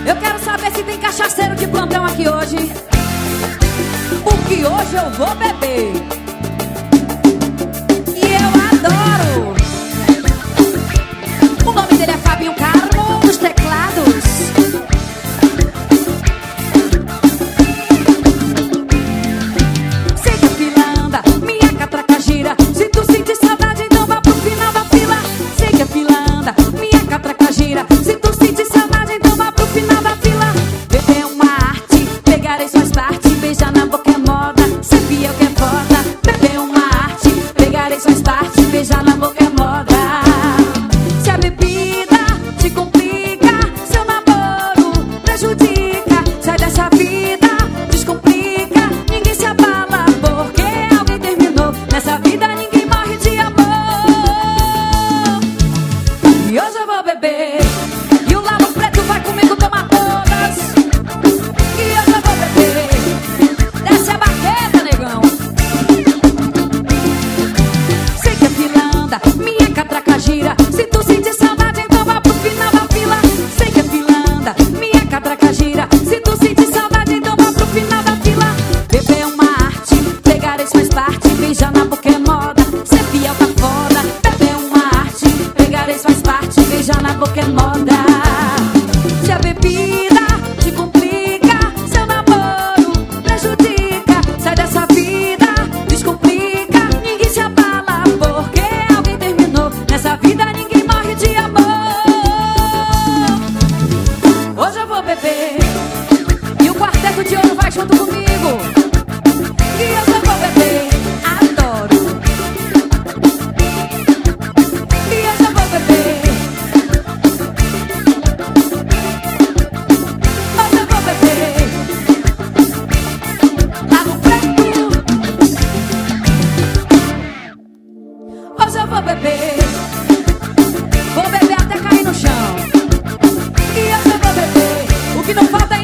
Eu quero saber se tem cachaceiro de plantão aqui hoje, porque hoje eu vou beber. E eu adoro. O nome dele é Fabinho Carmo, dos teclados. Sei que a fila anda, minha catraca gira. Se tu sentir saudade, então vá pro final da fila. Sei que a fila anda, minha catraca gira. Se tu sentir saudade, então vá pro final da fila. Beber é uma arte, pegar isso faz parte. Beijar na boca é moda, ser fiel que é foda. Beber é uma arte, pegar isso faz parte. Beijar na boca é moda. Se a bebida te complica, seu namoro prejudica. Sai dessa vida, descomplica. Ninguém se abala porque alguém terminou. Nessa vida ninguém morre de amor. E hoje eu vou beber, e o Lavo Preto vai comigo tomar todas. E hoje eu vou beber, desce a baqueta, negão. Sei que a fila anda, minha catraca gira. Se tu sentir saudade, então vá pro final da fila. Sei que a fila anda, minha catraca gira. Se tu sentir saudade, então vá pro final da fila. Beber é uma arte, pegar isso faz parte. Beijar na boca é moda, ser fiel tá foda. Beber é uma arte, pegar isso faz parte. Beijar na boca é moda. Se a bebida te complica, seu namoro prejudica. Sai dessa vida, descomplica. Ninguém se abala porque alguém terminou. Nessa vida ninguém morre de amor. Hoje eu vou beber, e o Quarteto de Ouro vai junto comigo. E hoje eu vou beber, adoro. E hoje eu vou beber, hoje eu vou beber. Lavo Preto, hoje eu vou beber. Vou beber até cair no chão. E hoje eu vou beber, o que não falta